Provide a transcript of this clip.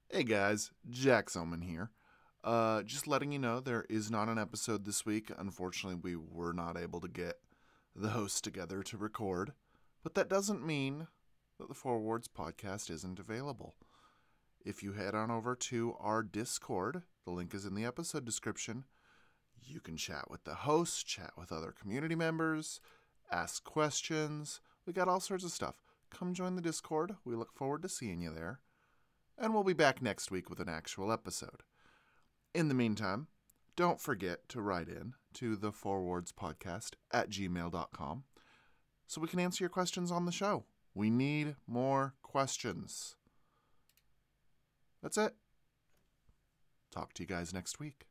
Hey guys, Jack Zoman here. Just letting you know there is not an episode this week. Unfortunately, we were not able to get the hosts together to record, but that doesn't mean that the Four Words podcast isn't available. If you head on over to our Discord, the link is in the episode description. You can chat with the hosts, chat with other community members, ask questions. We got all sorts of stuff. Come join the Discord. We look forward to seeing you there. And we'll be back next week with an actual episode. In the meantime, don't forget to write in to the forwardspodcast at gmail.com so we can answer your questions on the show. We need more questions. That's it. Talk to you guys next week.